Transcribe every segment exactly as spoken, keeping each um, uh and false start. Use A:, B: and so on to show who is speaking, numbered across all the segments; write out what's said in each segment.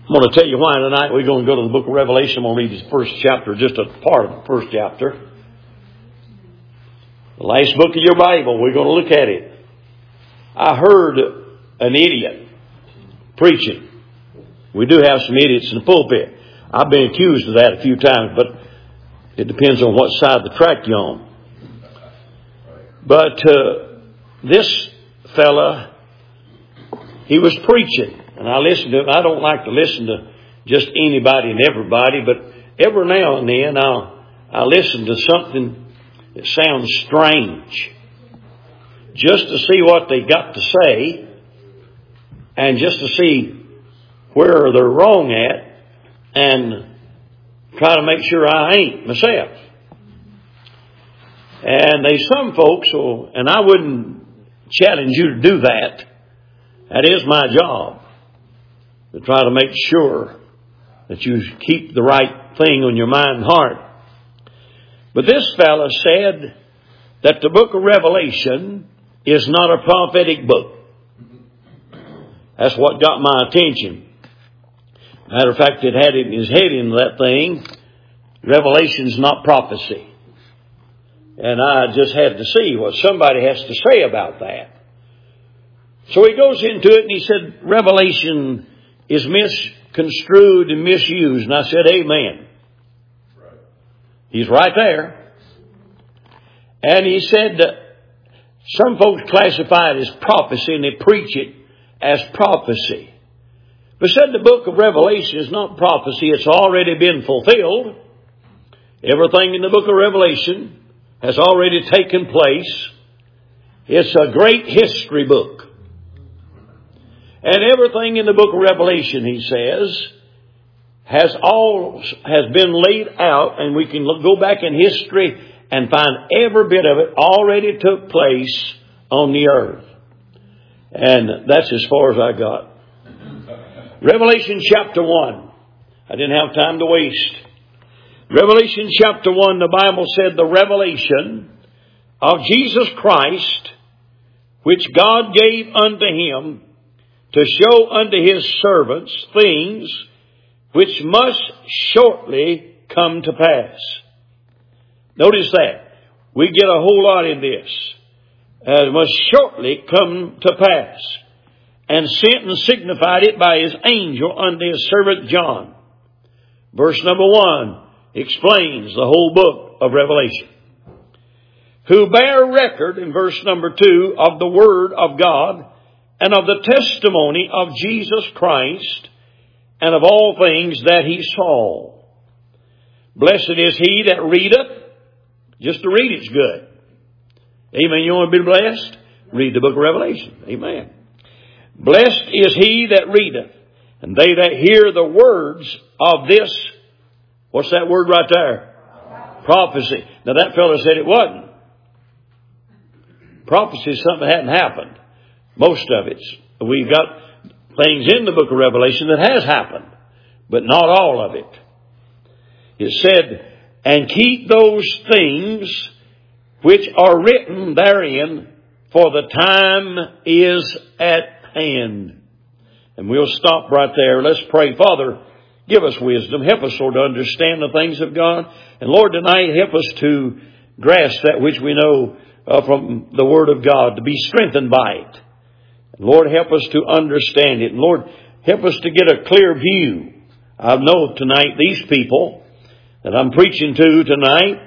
A: I'm going to tell you why tonight. We're going to go to the book of Revelation. I'm going to read this first chapter, just a part of the first chapter. The last book of your Bible. We're going to look at it. I heard an idiot preaching. We do have some idiots in the pulpit. I've been accused of that a few times, but it depends on what side of the track you're on. But uh, this fella, he was preaching. And I listened to him. I don't like to listen to just anybody and everybody, but every now and then I'll, I'll listen to something that sounds strange. Just to see what they got to say and just to see where they're wrong at and try to make sure I ain't myself. And there's some folks, will, and I wouldn't challenge you to do that. That is my job. To try to make sure that you keep the right thing on your mind and heart. But this fellow said that the book of Revelation is not a prophetic book. That's what got my attention. Matter of fact, it had in his head in that thing, Revelation's not prophecy. And I just had to see what somebody has to say about that. So he goes into it and he said, Revelation is misconstrued and misused. And I said, amen. Right. He's right there. And he said that some folks classify it as prophecy and they preach it as prophecy. But said the book of Revelation is not prophecy. It's already been fulfilled. Everything in the book of Revelation has already taken place. It's a great history book. And everything in the book of Revelation, he says, has all has been laid out, and we can look, go back in history and find every bit of it already took place on the earth. And that's as far as I got. Revelation chapter one. I didn't have time to waste. Revelation chapter one, the Bible said, the revelation of Jesus Christ, which God gave unto him, to show unto his servants things which must shortly come to pass. Notice that. We get a whole lot in this. Uh, must shortly come to pass. And sent and signified it by his angel unto his servant John. Verse number one explains the whole book of Revelation. Who bear record, in verse number two, of the word of God, and of the testimony of Jesus Christ, and of all things that he saw. Blessed is he that readeth. Just to read it's good. Amen. You want to be blessed? Read the book of Revelation. Amen. Blessed is he that readeth, and they that hear the words of this. What's that word right there? Prophecy. Now that fellow said it wasn't. Prophecy is something that hadn't happened. Most of it. We've got things in the book of Revelation that has happened, but not all of it. It said, and keep those things which are written therein, for the time is at hand. And we'll stop right there. Let's pray. Father, give us wisdom. Help us, Lord, to understand the things of God. And Lord, tonight, help us to grasp that which we know uh, from the Word of God, to be strengthened by it. Lord, help us to understand it. Lord, help us to get a clear view. I know tonight these people that I'm preaching to tonight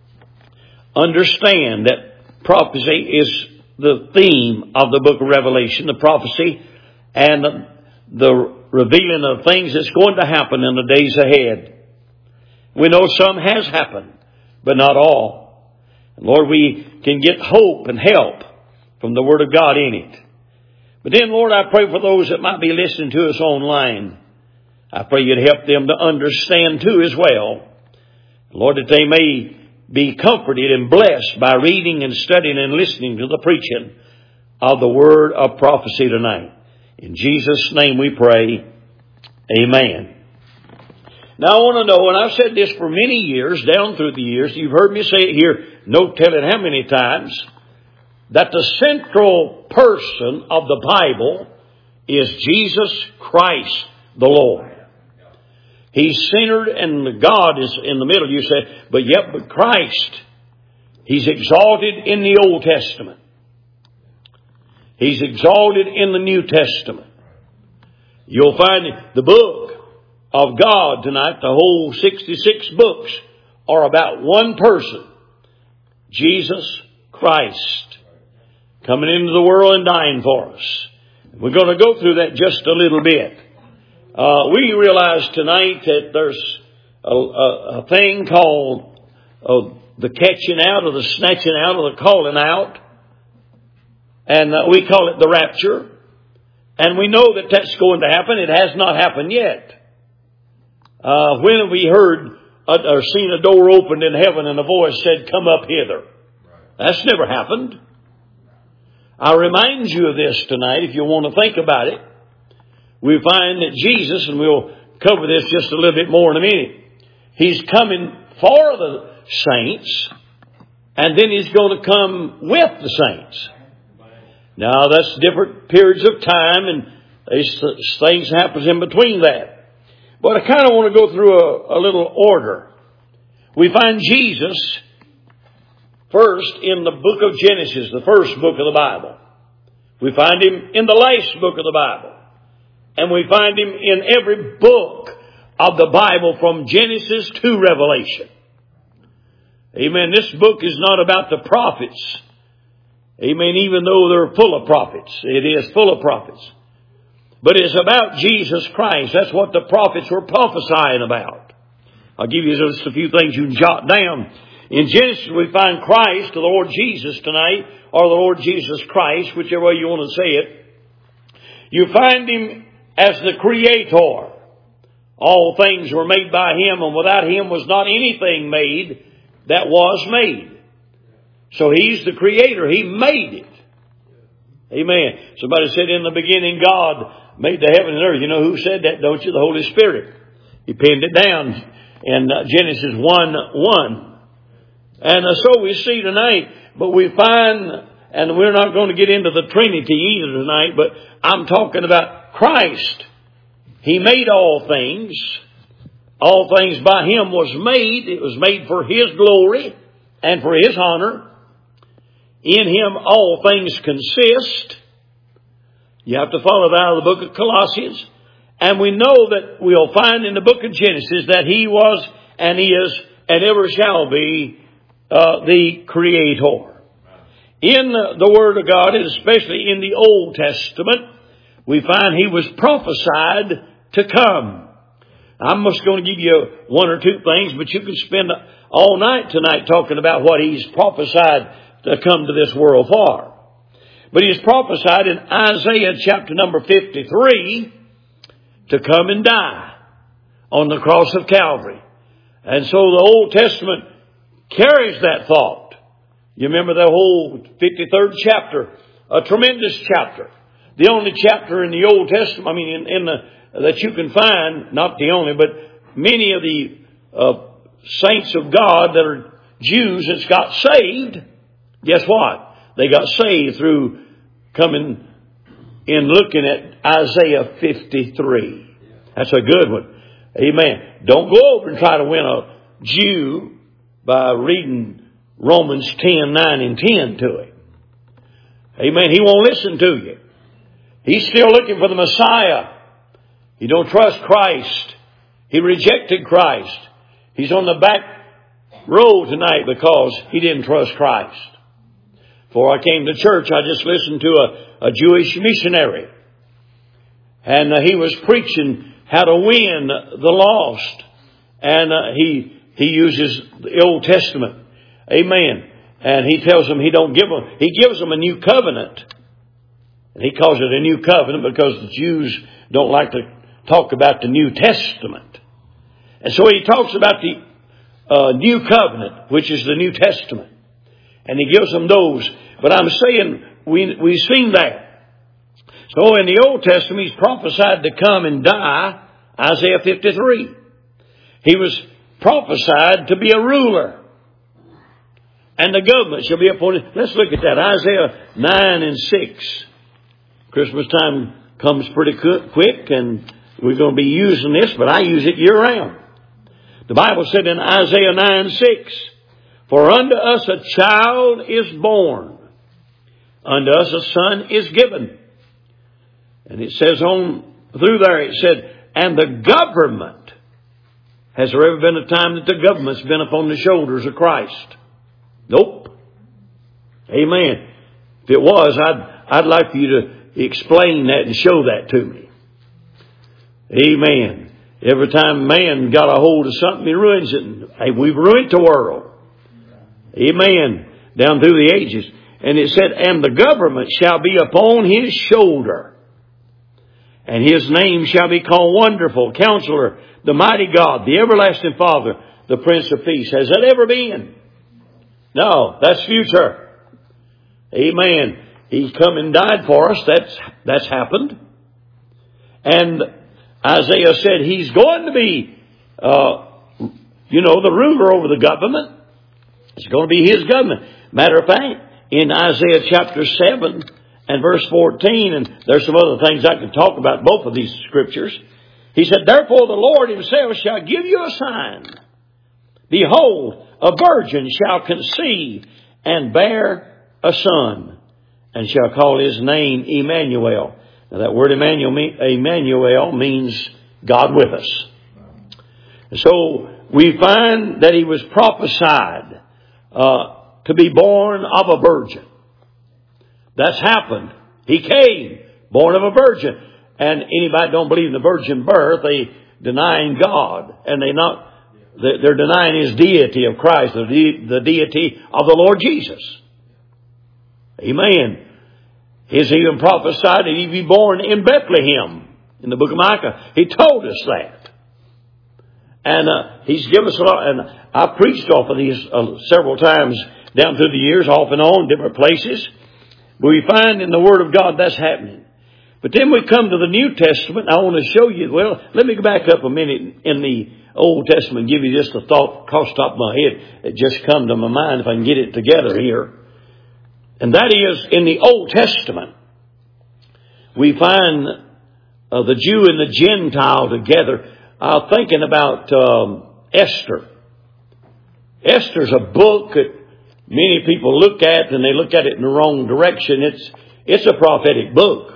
A: understand that prophecy is the theme of the book of Revelation, the prophecy and the, the revealing of things that's going to happen in the days ahead. We know some has happened, but not all. And Lord, we can get hope and help from the Word of God in it. But then, Lord, I pray for those that might be listening to us online. I pray you'd help them to understand too as well. Lord, that they may be comforted and blessed by reading and studying and listening to the preaching of the word of prophecy tonight. In Jesus' name we pray. Amen. Now I want to know, and I've said this for many years, down through the years, you've heard me say it here, no telling how many times, that the central person of the Bible is Jesus Christ the Lord. He's centered and God is in the middle. You say, but yet, but Christ, He's exalted in the Old Testament. He's exalted in the New Testament. You'll find the book of God tonight, the whole sixty-six books, are about one person, Jesus Christ, coming into the world and dying for us. We're going to go through that just a little bit. Uh, we realize tonight that there's a, a, a thing called uh, the catching out or the snatching out or the calling out. And uh, we call it the rapture. And we know that that's going to happen. It has not happened yet. Uh, when have we heard uh, or seen a door opened in heaven and a voice said, come up hither? That's never happened. I remind you of this tonight if you want to think about it. We find that Jesus, and we'll cover this just a little bit more in a minute, He's coming for the saints, and then He's going to come with the saints. Now, that's different periods of time, and these things happen in between that. But I kind of want to go through a, a little order. We find Jesus first in the book of Genesis, the first book of the Bible. We find Him in the last book of the Bible. And we find Him in every book of the Bible from Genesis to Revelation. Amen. This book is not about the prophets. Amen. Even though they're full of prophets. It is full of prophets. But it's about Jesus Christ. That's what the prophets were prophesying about. I'll give you just a few things you can jot down. In Genesis we find Christ, the Lord Jesus tonight, or the Lord Jesus Christ, whichever way you want to say it. You find Him as the Creator. All things were made by Him, and without Him was not anything made that was made. So He's the Creator. He made it. Amen. Somebody said in the beginning God made the heaven and earth. You know who said that, don't you? The Holy Spirit. He penned it down in Genesis one one. And uh, so we see tonight, but we find, and we're not going to get into the Trinity either tonight, but I'm talking about Christ. He made all things. All things by Him was made. It was made for His glory and for His honor. In Him all things consist. You have to follow that out of the book of Colossians. And we know that we'll find in the book of Genesis that He was and is and ever shall be uh, the Creator. In the Word of God, and especially in the Old Testament, we find He was prophesied to come. I'm just going to give you one or two things, but you can spend all night tonight talking about what He's prophesied to come to this world for. But He's prophesied in Isaiah chapter number fifty-three to come and die on the cross of Calvary. And so the Old Testament carries that thought. You remember the whole fifty-third chapter, a tremendous chapter. The only chapter in the Old Testament, I mean, in, in the, that you can find, not the only, but many of the uh, saints of God that are Jews that's got saved. Guess what? They got saved through coming in looking at Isaiah fifty-three. That's a good one. Amen. Don't go over and try to win a Jew by reading Romans ten, nine and ten to him. Amen. He won't listen to you. He's still looking for the Messiah. He don't trust Christ. He rejected Christ. He's on the back row tonight because he didn't trust Christ. Before I came to church, I just listened to a, a Jewish missionary. And uh, he was preaching how to win the lost. And uh, he he uses the Old Testament. Amen. And he tells them he don't give them, he gives them a new covenant. And he calls it a new covenant because the Jews don't like to talk about the New Testament. And so he talks about the uh, new covenant, which is the New Testament. And he gives them those. But I'm saying we, we've seen that. So in the Old Testament, He's prophesied to come and die, Isaiah fifty-three. He was prophesied to be a ruler. And the government shall be appointed. Let's look at that. Isaiah nine and six. Christmas time comes pretty quick, and we're going to be using this, but I use it year round. The Bible said in Isaiah nine six, for unto us a child is born, unto us a son is given. And it says on through there, it said, and the government. Has there ever been a time that the government's been upon the shoulders of Christ? Nope. Amen. If it was, I'd, I'd like for you to explain that and show that to me. Amen. Every time man got a hold of something, he ruins it. Hey, we've ruined the world. Amen. Down through the ages. And it said, and the government shall be upon his shoulder. And his name shall be called Wonderful, Counselor, the Mighty God, the Everlasting Father, the Prince of Peace. Has that ever been? No, that's future. Amen. He come and died for us. That's, that's happened. And Isaiah said he's going to be, uh, you know, the ruler over the government. It's going to be his government. Matter of fact, in Isaiah chapter seven and verse fourteen, and there's some other things I could talk about both of these scriptures. He said, therefore the Lord himself shall give you a sign. Behold, a virgin shall conceive and bear a son, and shall call his name Emmanuel. Now that word Emmanuel, Emmanuel means God with us. So we find that he was prophesied uh, to be born of a virgin. That's happened. He came, born of a virgin. And anybody don't believe in the virgin birth, they denying God. And they not, they're denying his deity of Christ, the, de- the deity of the Lord Jesus. Amen. He's even prophesied that he'd be born in Bethlehem in the book of Micah. He told us that. And uh, he's given us a lot. And I preached off of these uh, several times down through the years, off and on, different places. But we find in the Word of God that's happening. But then we come to the New Testament. I want to show you, well, let me go back up a minute in the Old Testament and give you just a thought across the top of my head. It just come to my mind if I can get it together here. And that is, in the Old Testament, we find uh, the Jew and the Gentile together. I'm thinking about um, Esther. Esther's a book that many people look at, and they look at it in the wrong direction. It's it's a prophetic book.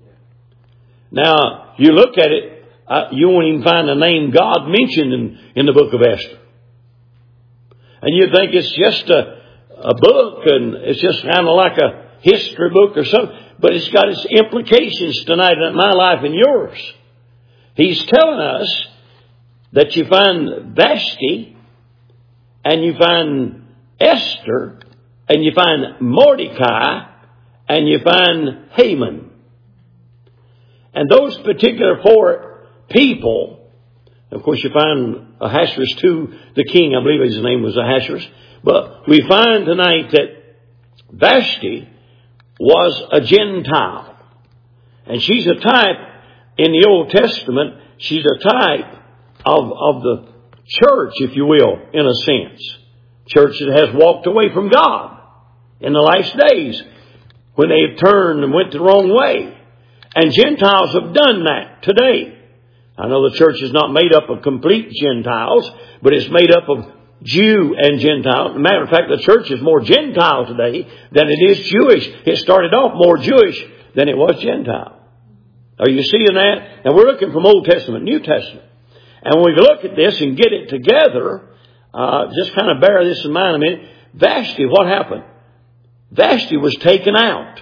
A: Now, you look at it, uh, you won't even find the name God mentioned in, in the book of Esther. And you think it's just a a book, and it's just kind of like a history book or something. But it's got its implications tonight in my life and yours. He's telling us that you find Vashti, and you find Esther, and you find Mordecai, and you find Haman. And those particular four people, of course you find Ahasuerus too, the king, I believe his name was Ahasuerus. But we find tonight that Vashti was a Gentile. And she's a type in the Old Testament. She's a type of, of the church, if you will, in a sense. Church that has walked away from God in the last days when they have turned and went the wrong way. And Gentiles have done that today. I know the church is not made up of complete Gentiles, but it's made up of Jew and Gentile. As a matter of fact, the church is more Gentile today than it is Jewish. It started off more Jewish than it was Gentile. Are you seeing that? Now we're looking from Old Testament, New Testament. And when we look at this and get it together, uh, just kind of bear this in mind a minute. Vashti, what happened? Vashti was taken out.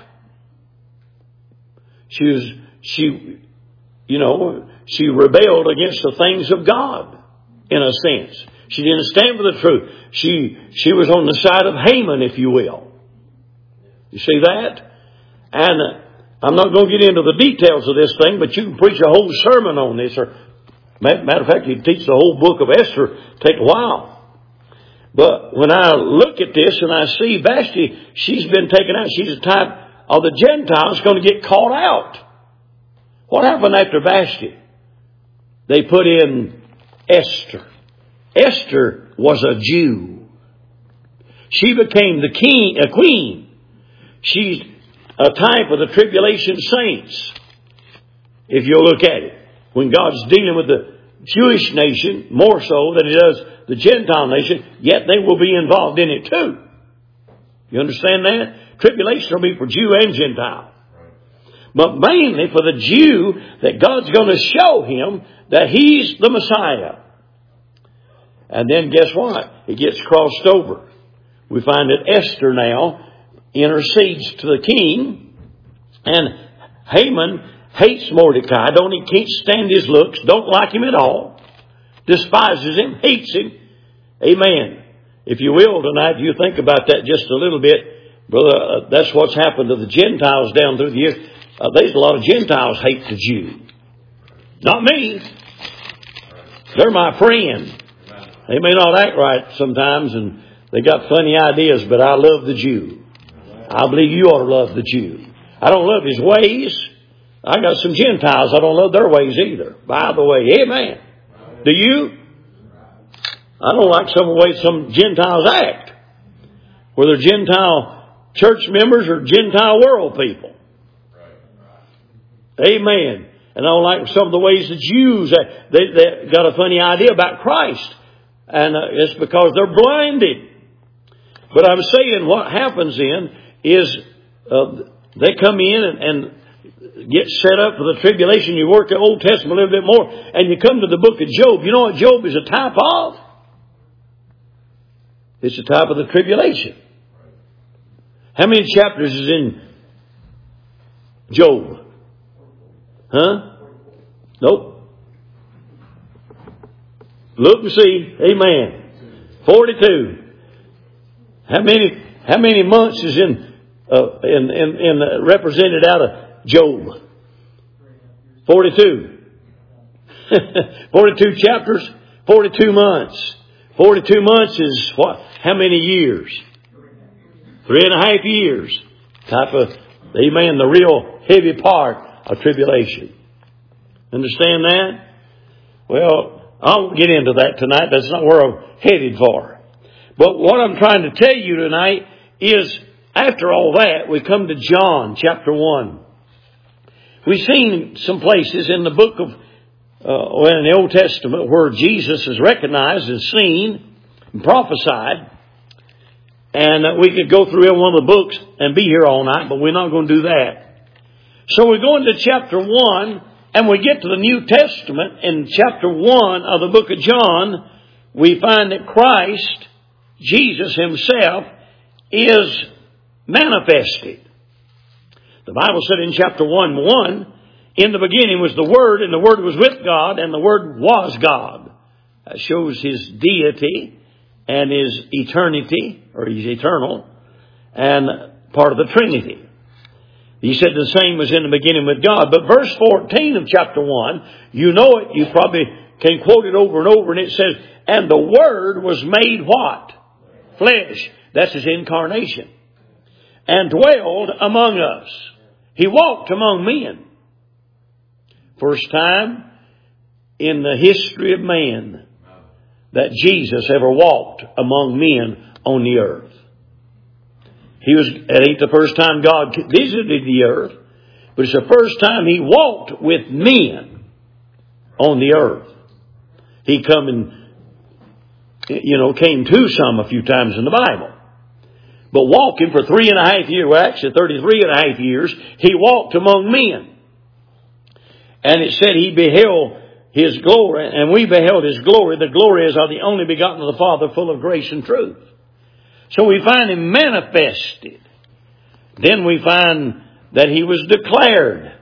A: She was, she, you know, she rebelled against the things of God, in a sense. She didn't stand for the truth. She, she was on the side of Haman, if you will. You see that? And uh, I'm not going to get into the details of this thing, but you can preach a whole sermon on this. Or, matter of fact, you can teach the whole book of Esther. Take a while. But when I look at this and I see Vashti, she's been taken out. She's a type of the Gentiles going to get caught out. What happened after Vashti? They put in Esther. Esther was a Jew. She became the king, a queen. She's a type of the tribulation saints, if you'll look at it. when God's dealing with the Jewish nation more so than He does the Gentile nation, yet they will be involved in it too. You understand that? Tribulation will be for Jew and Gentile. But mainly for the Jew, that God's going to show him that He's the Messiah. And then guess what? It gets crossed over. We find that Esther now intercedes to the king, and Haman hates Mordecai. Don't he can't stand his looks. Don't like him at all. Despises him. Hates him. Amen. If you will tonight, you think about that just a little bit, brother. Uh, that's what's happened to the Gentiles down through the years. Uh, there's a lot of Gentiles hate the Jew. Not me. They're my friend. They may not act right sometimes, and they got funny ideas, but I love the Jew. I believe you ought to love the Jew. I don't love his ways. I got some Gentiles. I don't love their ways either. By the way, amen. Do you? I don't like some of the way some Gentiles act. Whether Gentile church members or Gentile world people. Amen. And I don't like some of the ways the Jews, they, they got a funny idea about Christ. And uh, it's because they're blinded. But I'm saying what happens then is uh, they come in and, and get set up for the tribulation. You work the Old Testament a little bit more, and you come to the book of Job. You know what Job is a type of? It's a type of the tribulation. How many chapters is in Job? Huh? Nope. Look and see. Amen. Forty-two. How many? How many months is in uh, in in, in uh, represented out of Job? Forty-two. Forty-two chapters. Forty-two months. Forty-two months is what? How many years? Three and a half years. Type of, amen, the real heavy part of tribulation. Understand that? Well, I won't get into that tonight. That's not where I'm headed for. But what I'm trying to tell you tonight is, after all that, we come to John chapter one. We've seen some places in the book of, uh, in the Old Testament where Jesus is recognized and seen and prophesied. And uh, we could go through every one of the books and be here all night, but we're not going to do that. So we go into chapter one, and we get to the New Testament. In chapter one of the book of John, we find that Christ, Jesus Himself, is manifested. The Bible said in chapter one, one, in the beginning was the Word, and the Word was with God, and the Word was God. That shows His deity and His eternity, or He's eternal, and part of the Trinity. He said the same was in the beginning with God. But verse fourteen of chapter one, you know it, you probably can quote it over and over, and it says, and the Word was made what? Flesh. That's His incarnation. And dwelled among us. He walked among men. First time in the history of man that Jesus ever walked among men on the earth. He was, it ain't the first time God visited the earth, but it's the first time He walked with men on the earth. He come and, you know, came to some a few times in the Bible. But walking for three and a half years, well actually thirty-three and a half years, He walked among men. And it said He beheld His glory, and we beheld His glory. The glory is of the only begotten of the Father, full of grace and truth. So we find Him manifested. Then we find that He was declared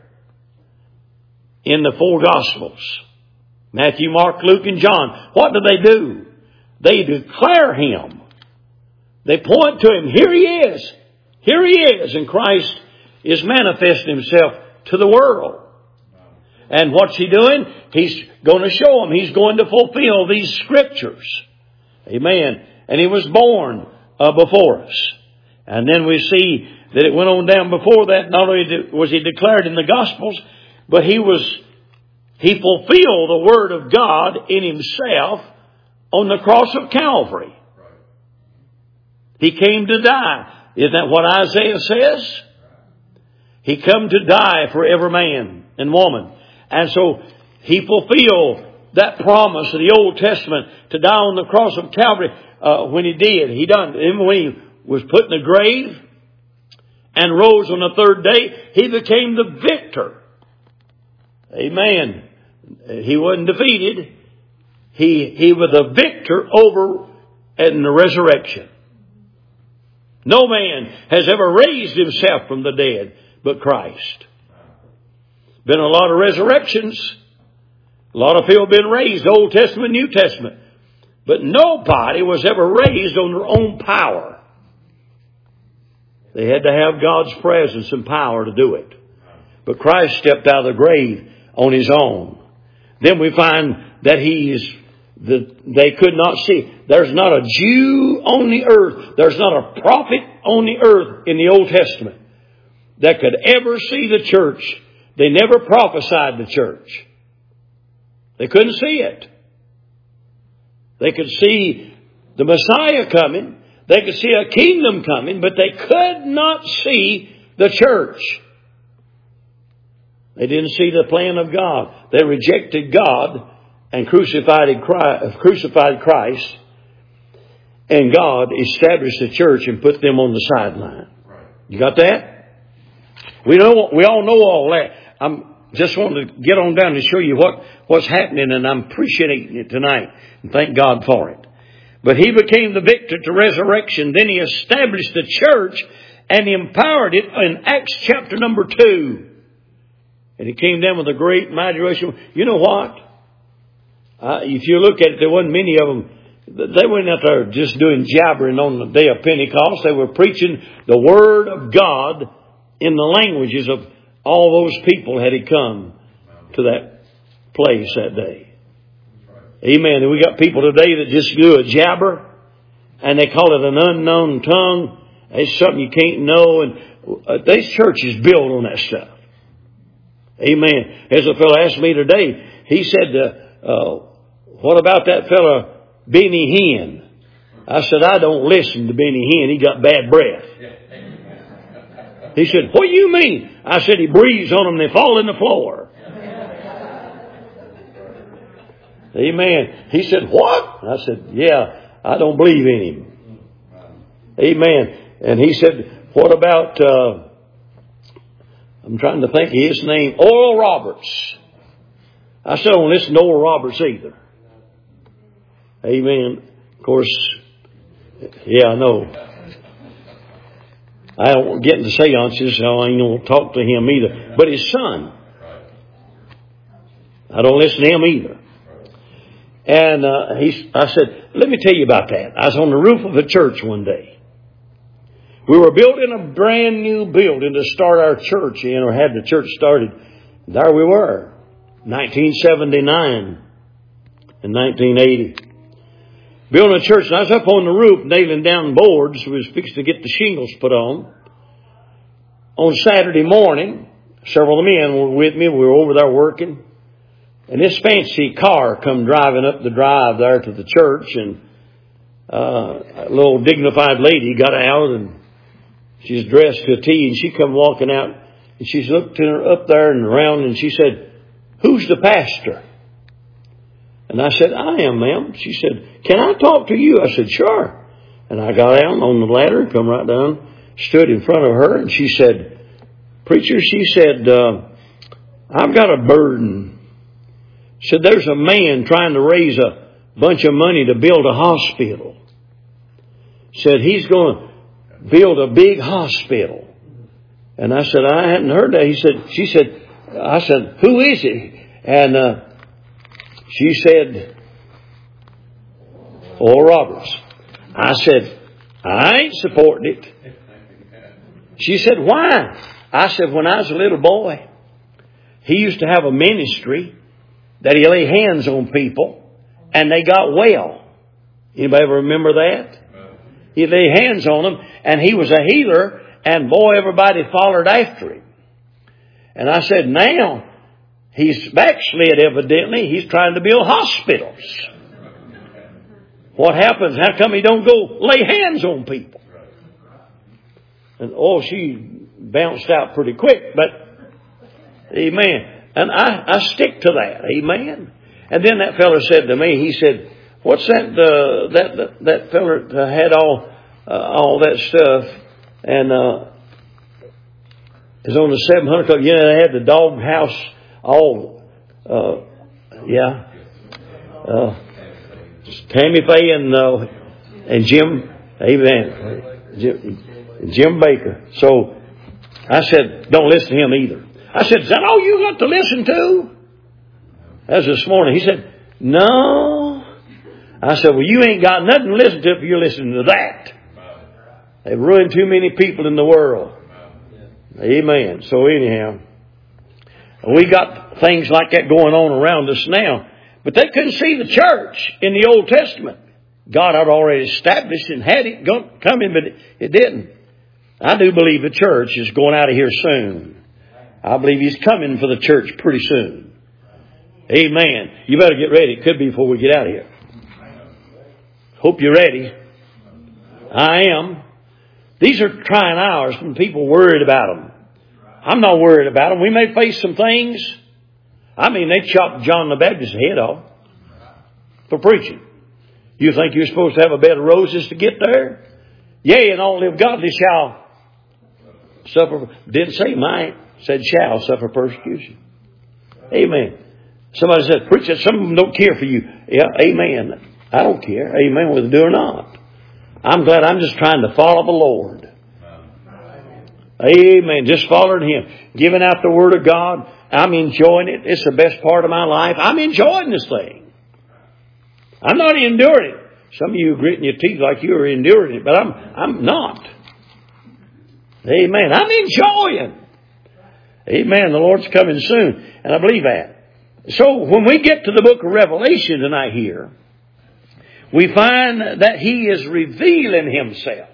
A: in the four Gospels. Matthew, Mark, Luke, and John. What do they do? They declare Him. They point to Him. Here He is. Here He is. And Christ is manifesting Himself to the world. And what's He doing? He's going to show them. He's going to fulfill these Scriptures. Amen. And He was born uh, before us. And then we see that it went on down before that. Not only was He declared in the Gospels, but He was, He fulfilled the Word of God in Himself on the cross of Calvary. He came to die. Isn't that what Isaiah says? He come to die for every man and woman. And so He fulfilled that promise of the Old Testament to die on the cross of Calvary uh, when He did. He done. And when He was put in the grave and rose on the third day, He became the victor. Amen. He wasn't defeated. He, he was the victor over in the resurrection. No man has ever raised himself from the dead but Christ. Been a lot of resurrections. A lot of people have been raised, Old Testament, New Testament. But nobody was ever raised on their own power. They had to have God's presence and power to do it. But Christ stepped out of the grave on His own. Then we find that He is, the, they could not see. There's not a Jew on the earth, there's not a prophet on the earth in the Old Testament that could ever see the church. They never prophesied the church. They couldn't see it. They could see the Messiah coming. They could see a kingdom coming, but they could not see the church. They didn't see the plan of God. They rejected God and crucified Christ. And God established the church and put them on the sideline. You got that? We know, we all know all that. I'm just wanting to get on down and show you what, what's happening, and I'm appreciating it tonight. And thank God for it. But He became the victor to resurrection. Then He established the church and He empowered it in Acts chapter number two. And He came down with a great mighty rush. You know what? Uh, if you look at it, there wasn't many of them. They weren't out there just doing jabbering on the day of Pentecost. They were preaching the Word of God in the languages of all those people had He come to that place that day. Amen. And we got people today that just do a jabber and they call it an unknown tongue. It's something you can't know. And uh, these churches build on that stuff. Amen. As a fellow asked me today, he said, uh, uh, what about that fellow Benny Hinn? I said, I don't listen to Benny Hinn. He got bad breath. He said, what do you mean? I said, he breathes on them and they fall in the floor. Amen. He said, what? I said, yeah, I don't believe in him. Amen. And he said, what about, uh, I'm trying to think of his name, Oral Roberts. I said, I don't listen to Oral Roberts either. Amen. Of course, yeah, I know. I don't get into seances, so I ain't going to talk to him either. But his son, I don't listen to him either. And uh, he, I said, let me tell you about that. I was on the roof of a church one day. We were building a brand new building to start our church in, or had the church started. There we were, nineteen seventy-nine and nineteen eighty. Building a church, and I was up on the roof nailing down boards. We was fixing to get the shingles put on. On Saturday morning, several of the men were with me. We were over there working. And this fancy car come driving up the drive there to the church. And uh, a little dignified lady got out, and she's dressed to a T. And she come walking out, and she's looked up there and around, and she said, who's the pastor? And I said, I am, ma'am. She said, can I talk to you? I said, sure. And I got out on the ladder and come right down, stood in front of her, and she said, preacher, she said, uh, I've got a burden. Said, there's a man trying to raise a bunch of money to build a hospital. Said, he's going to build a big hospital. And I said, I hadn't heard that. He said, she said, I said, who is he? And, uh, she said, Oral Roberts. I said, I ain't supporting it. She said, why? I said, when I was a little boy, he used to have a ministry that he lay hands on people and they got well. Anybody ever remember that? He lay hands on them and he was a healer, and boy, everybody followed after him. And I said, now, he's backslid evidently. He's trying to build hospitals. What happens? How come he don't go lay hands on people? And oh, she bounced out pretty quick, but amen. And I, I stick to that. Amen. And then that fella said to me, he said, what's that, uh, that, that, that fella that had all, uh, all that stuff and, uh, is on the seven hundred club. You know, they had the dog house all, uh, yeah, uh, Tammy Faye and, uh, and Jim, amen, Jim, Jim Baker. So I said, don't listen to him either. I said, is that all you got to listen to? That was this morning. He said, no. I said, well, you ain't got nothing to listen to if you're listening to that. They've ruined too many people in the world. Amen. So anyhow, we got things like that going on around us now. But they couldn't see the church in the Old Testament. God had already established and had it coming, but it didn't. I do believe the church is going out of here soon. I believe He's coming for the church pretty soon. Amen. You better get ready. It could be before we get out of here. Hope you're ready. I am. These are trying hours when people are worried about them. I'm not worried about them. We may face some things. I mean, they chopped John the Baptist's head off for preaching. You think you're supposed to have a bed of roses to get there? Yea, and all live godly shall suffer. Didn't say might. Said shall suffer persecution. Amen. Somebody said, preach that. Some of them don't care for you. Yeah, amen. I don't care. Amen, whether they do or not. I'm glad I'm just trying to follow the Lord. Amen. Just following Him. Giving out the Word of God. I'm enjoying it. It's the best part of my life. I'm enjoying this thing. I'm not enduring it. Some of you are gritting your teeth like you are enduring it, but I'm, I'm not. Amen. I'm enjoying. Amen. The Lord's coming soon. And I believe that. So when we get to the book of Revelation tonight here, we find that He is revealing Himself.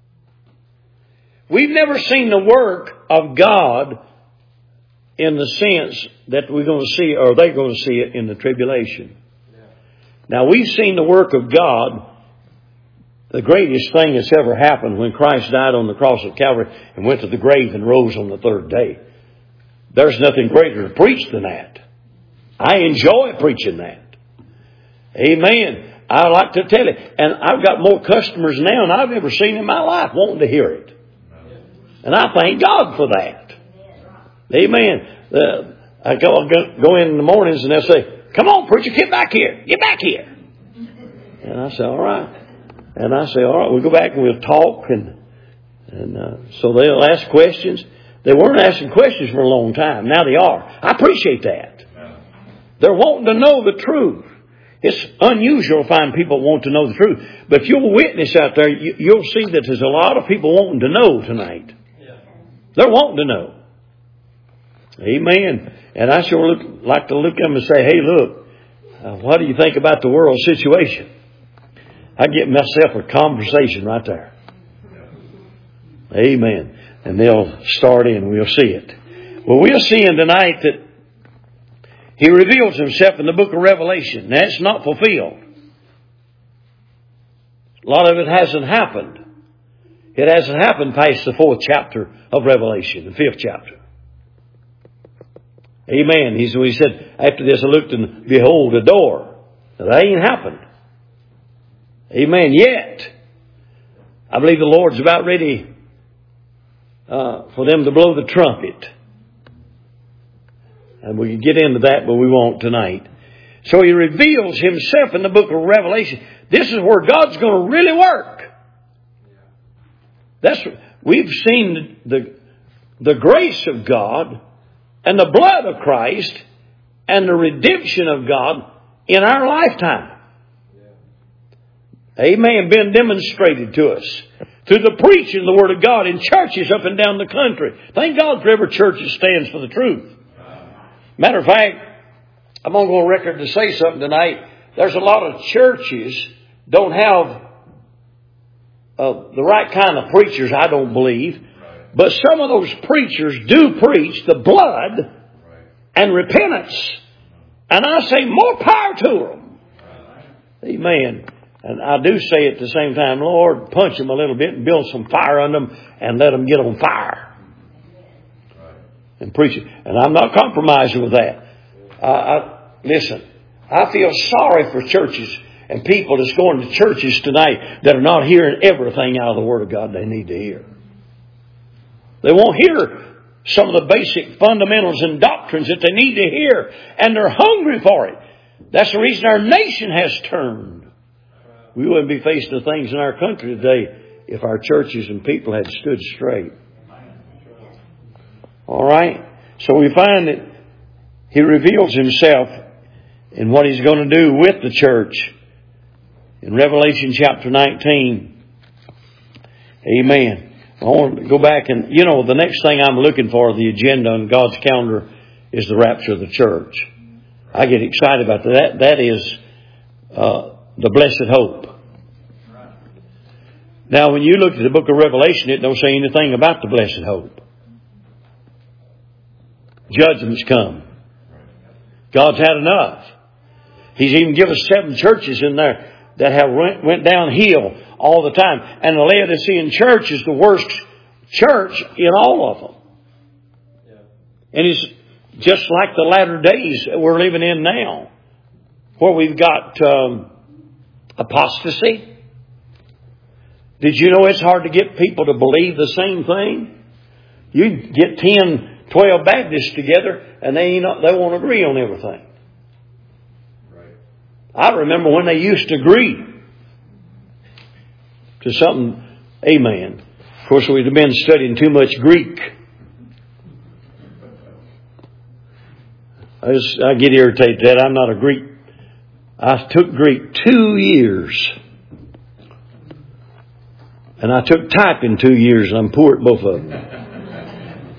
A: We've never seen the work of God in the sense that we're going to see, or they're going to see it in the tribulation. Now, we've seen the work of God. The greatest thing that's ever happened when Christ died on the cross of Calvary and went to the grave and rose on the third day. There's nothing greater to preach than that. I enjoy preaching that. Amen. I like to tell it. And I've got more customers now than I've ever seen in my life wanting to hear it. And I thank God for that. Amen. Uh, I go, go in in the mornings and they'll say, come on, preacher, get back here. Get back here. And I say, all right. And I say, all right, we'll go back and we'll talk. And and uh, so they'll ask questions. They weren't asking questions for a long time. Now they are. I appreciate that. They're wanting to know the truth. It's unusual to find people want to know the truth. But if you'll witness out there, you, you'll see that there's a lot of people wanting to know tonight. They're wanting to know. Amen. And I sure look, like to look at them and say, hey, look, uh, what do you think about the world situation? I get myself a conversation right there. Amen. And they'll start in. We'll see it. Well, we're seeing tonight that He reveals Himself in the book of Revelation. Now, it's not fulfilled. A lot of it hasn't happened. It hasn't happened past the fourth chapter of Revelation, the fifth chapter. Amen. He he said, after this I looked and behold a door. Now, that ain't happened. Amen. Yet, I believe the Lord's about ready uh, for them to blow the trumpet. And we can get into that, but we won't tonight. So He reveals Himself in the book of Revelation. This is where God's going to really work. That's we've seen the the grace of God and the blood of Christ and the redemption of God in our lifetime. Amen. Been demonstrated to us through the preaching of the Word of God in churches up and down the country. Thank God for every church that stands for the truth. Matter of fact, I'm going to go on record to say something tonight. There's a lot of churches don't have uh, the right kind of preachers, I don't believe. But some of those preachers do preach the blood and repentance. And I say more power to them. Amen. And I do say at the same time, Lord, punch them a little bit and build some fire on them and let them get on fire. and preach it. And I'm not compromising with that. I, I, listen, I feel sorry for churches and people that's going to churches tonight that are not hearing everything out of the Word of God they need to hear. They won't hear some of the basic fundamentals and doctrines that they need to hear, and they're hungry for it. That's the reason our nation has turned. We wouldn't be faced with things in our country today if our churches and people had stood straight. All right? So we find that He reveals Himself in what He's going to do with the church. In Revelation chapter nineteen. Amen. I want to go back and, you know, the next thing I'm looking for, the agenda on God's calendar, is the rapture of the church. I get excited about that. That is uh, the blessed hope. Now, when you look at the book of Revelation, it don't say anything about the blessed hope. Judgment's come. God's had enough. He's even given us seven churches in there that have went, went downhill all the time. And the Laodicean church is the worst church in all of them. And it's just like the latter days that we're living in now, where we've got um, apostasy. Did you know it's hard to get people to believe the same thing? You get ten, twelve Baptists together and they ain't, they won't agree on everything. I remember when they used to agree to something. Amen. Of course, we'd have been studying too much Greek. I, just, I get irritated at that. I'm not a Greek. I took Greek two years. And I took typing two years, and I'm poor at both of them.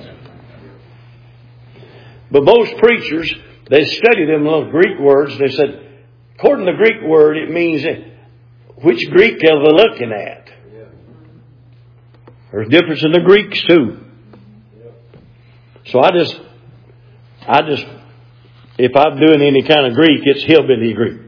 A: But most preachers, they study them little Greek words. They said, according to the Greek word, it means which Greek are they looking at? There's a difference in the Greeks too. So I just, I just, if I'm doing any kind of Greek, it's hillbilly Greek.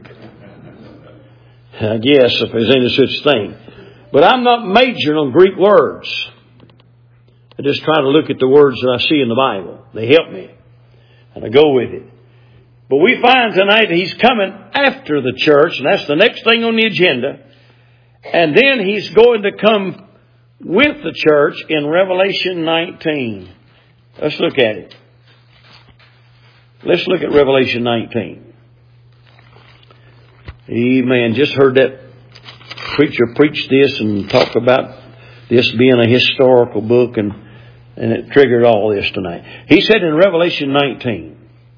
A: I guess if there's any such thing. But I'm not majoring on Greek words. I just try to look at the words that I see in the Bible. They help me. And I go with it. But we find tonight that He's coming after the church, and that's the next thing on the agenda. And then He's going to come with the church in Revelation nineteen. Let's look at it. Let's look at Revelation nineteen. Amen. Just heard that preacher preach this and talk about this being a historical book, and, and it triggered all this tonight. He said in Revelation nineteen,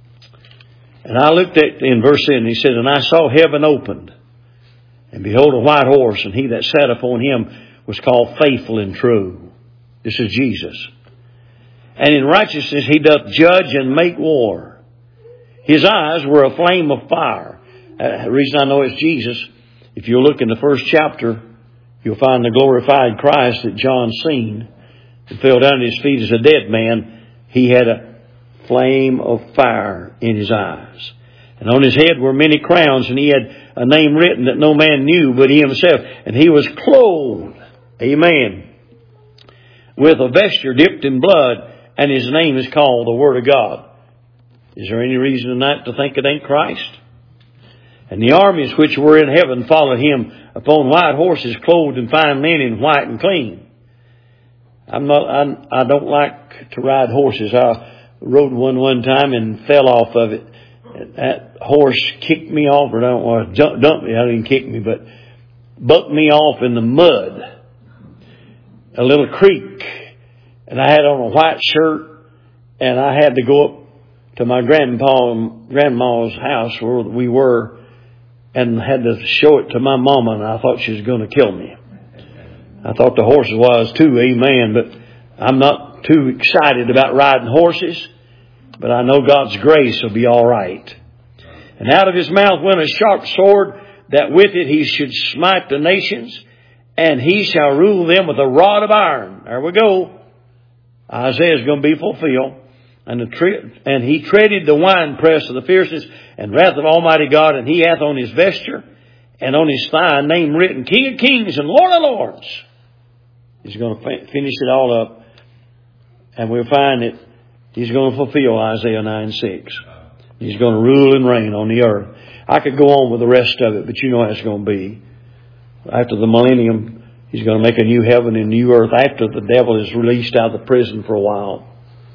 A: and I looked at in verse ten, and he said, and I saw heaven opened, and behold a white horse, and he that sat upon him was called Faithful and True. This is Jesus. And in righteousness he doth judge and make war. His eyes were a flame of fire. Uh, the reason I know it's Jesus, if you look in the first chapter, you'll find the glorified Christ that John seen and fell down at His feet as a dead man. He had a flame of fire in his eyes. And on his head were many crowns, and he had a name written that no man knew but he himself. And he was clothed, amen, with a vesture dipped in blood, and his name is called the Word of God. Is there any reason tonight to think it ain't Christ? And the armies which were in heaven followed him upon white horses, clothed in fine linen, white and clean. I'm not, I, I don't like to ride horses. I rode one one time and fell off of it. That horse kicked me off, or I don't want to dump, dump me. I didn't kick me, but bucked me off in the mud. A little creek. And I had on a white shirt, and I had to go up to my grandpa and grandma's house where we were, and had to show it to my mama, and I thought she was going to kill me. I thought the horses was too, amen, but I'm not too excited about riding horses, but I know God's grace will be all right. And out of his mouth went a sharp sword, that with it he should smite the nations, and he shall rule them with a rod of iron. There we go. Isaiah is going to be fulfilled. And, the tre- and he treaded the winepress of the fierceness and wrath of Almighty God, and he hath on his vesture and on his thigh a name written, King of Kings and Lord of Lords. He's going to fin- finish it all up. And we'll find that He's going to fulfill Isaiah nine six. He's going to rule and reign on the earth. I could go on with the rest of it, but you know how it's going to be. After the millennium, He's going to make a new heaven and new earth after the devil is released out of the prison for a while.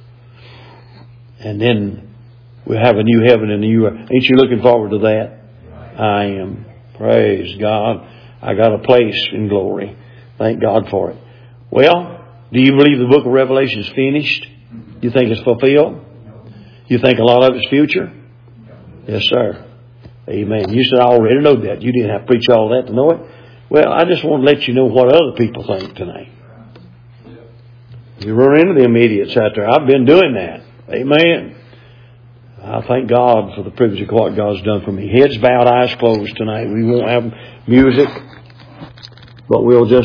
A: And then we'll have a new heaven and a new earth. Ain't you looking forward to that? I am. Praise God. I got a place in glory. Thank God for it. Well, do you believe the book of Revelation is finished? You think it's fulfilled? You think a lot of it's future? Yes, sir. Amen. You said, I already know that. You didn't have to preach all that to know it. Well, I just want to let you know what other people think tonight. You run into them idiots out there. I've been doing that. Amen. I thank God for the privilege of what God's done for me. Heads bowed, eyes closed tonight. We won't have music, but we'll just